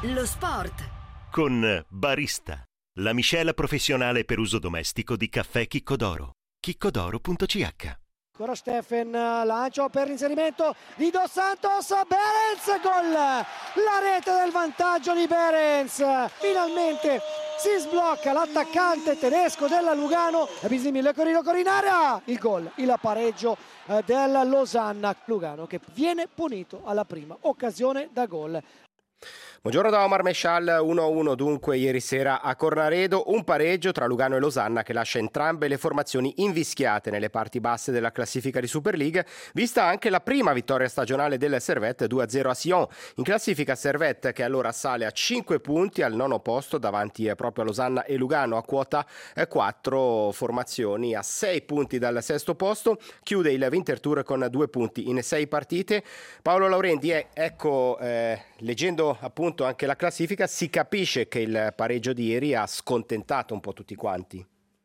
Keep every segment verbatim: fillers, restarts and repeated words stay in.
Lo sport con Barista, la miscela professionale per uso domestico di caffè Chiccodoro. chiccodoro punto c h. Ancora Steffen, lancio per l'inserimento di Dos Santos, Behrens, gol! La rete del vantaggio di Behrens, finalmente si sblocca l'attaccante tedesco della Lugano, Bisimile Corino Corinarea, il gol, il pareggio del Losanna, Lugano che viene punito alla prima occasione da gol. Buongiorno da Omar Meshal, uno a uno dunque ieri sera a Cornaredo, un pareggio tra Lugano e Losanna che lascia entrambe le formazioni invischiate nelle parti basse della classifica di Super League, vista anche la prima vittoria stagionale del Servette due a zero a Sion. In classifica Servette che allora sale a cinque punti al nono posto davanti proprio a Losanna e Lugano a quota quattro, formazioni a sei punti dal sesto posto, chiude il Winterthur con due punti in sei partite. Paolo Laurenti, eh, ecco, eh, leggendo appunto anche la classifica si capisce che il pareggio di ieri ha scontentato un po' tutti quanti.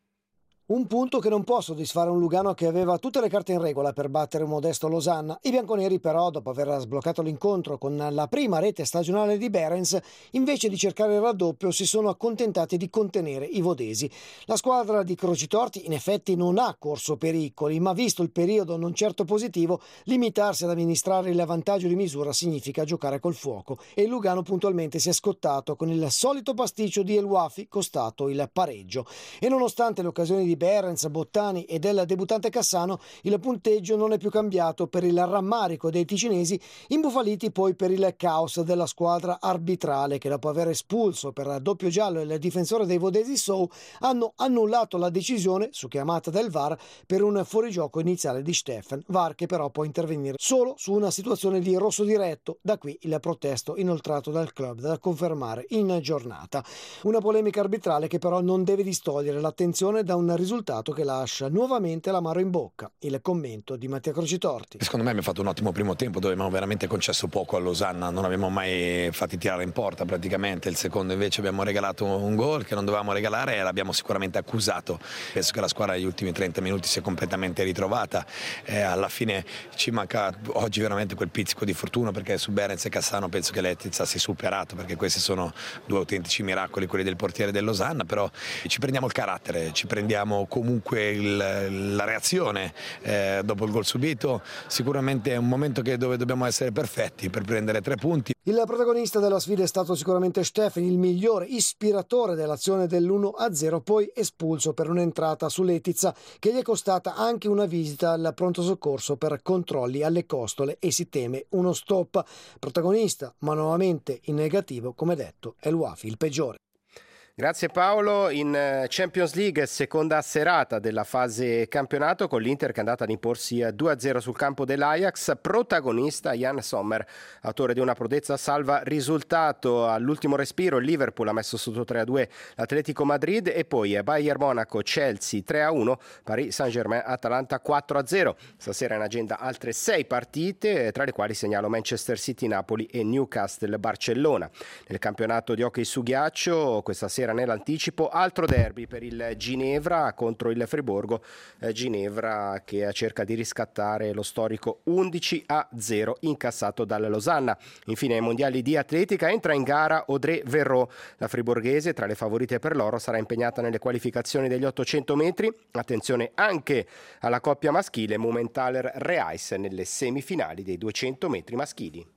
Un punto che non può soddisfare un Lugano che aveva tutte le carte in regola per battere un modesto Losanna. I bianconeri però, dopo aver sbloccato l'incontro con la prima rete stagionale di Behrens, invece di cercare il raddoppio si sono accontentati di contenere i vodesi. La squadra di Crocitorti in effetti non ha corso pericoli, ma visto il periodo non certo positivo, limitarsi ad amministrare il vantaggio di misura significa giocare col fuoco e il Lugano puntualmente si è scottato con il solito pasticcio di El Wafi costato il pareggio. E nonostante le occasioni di Behrens, Bottani e del debuttante Cassano, il punteggio non è più cambiato per il rammarico dei ticinesi, imbufaliti poi per il caos della squadra arbitrale che dopo aver espulso per doppio giallo il difensore dei vodesi Sou hanno annullato la decisione su chiamata del V A R per un fuorigioco iniziale di Steffen, V A R che però può intervenire solo su una situazione di rosso diretto, da qui il protesto inoltrato dal club da confermare in giornata. Una polemica arbitrale che però non deve distogliere l'attenzione da un risultato che lascia nuovamente l'amaro in bocca. Il commento di Mattia Crocitorti. Secondo me abbiamo fatto un ottimo primo tempo dove abbiamo veramente concesso poco a Losanna, non abbiamo mai fatti tirare in porta praticamente. Il secondo invece abbiamo regalato un gol che non dovevamo regalare e l'abbiamo sicuramente accusato. Penso che la squadra negli ultimi trenta minuti si è completamente ritrovata e alla fine ci manca oggi veramente quel pizzico di fortuna, perché su Behrens e Cassano penso che l'Etizza si è superato, perché questi sono due autentici miracoli, quelli del portiere del Losanna, però ci prendiamo il carattere, ci prendiamo comunque il, la reazione eh, dopo il gol subito. Sicuramente è un momento che dove dobbiamo essere perfetti per prendere tre punti. Il protagonista della sfida è stato sicuramente Steffen, il migliore ispiratore dell'azione dell'uno a zero, poi espulso per un'entrata sull'Etizza che gli è costata anche una visita al pronto soccorso per controlli alle costole e si teme uno stop. Protagonista, ma nuovamente in negativo, come detto, è El Wafi, il peggiore. Grazie Paolo. In Champions League, seconda serata della fase campionato, con l'Inter che è andata ad imporsi due a zero sul campo dell'Ajax, protagonista Jan Sommer, autore di una prodezza salva risultato. All'ultimo respiro il Liverpool ha messo sotto tre a due l'Atletico Madrid e poi Bayern Monaco Chelsea tre a uno, Paris Saint-Germain Atalanta quattro a zero. Stasera in agenda altre sei partite, tra le quali segnalo Manchester City Napoli e Newcastle Barcellona. Nel campionato di hockey su ghiaccio questa sera nell'anticipo altro derby per il Ginevra contro il Friburgo, eh, Ginevra che cerca di riscattare lo storico undici a zero incassato dal Losanna. Infine ai mondiali di atletica entra in gara Audrey Verreau, la friburghese tra le favorite per l'oro sarà impegnata nelle qualificazioni degli ottocento metri. Attenzione anche alla coppia maschile Mumenthaler-Reis nelle semifinali dei duecento metri maschili.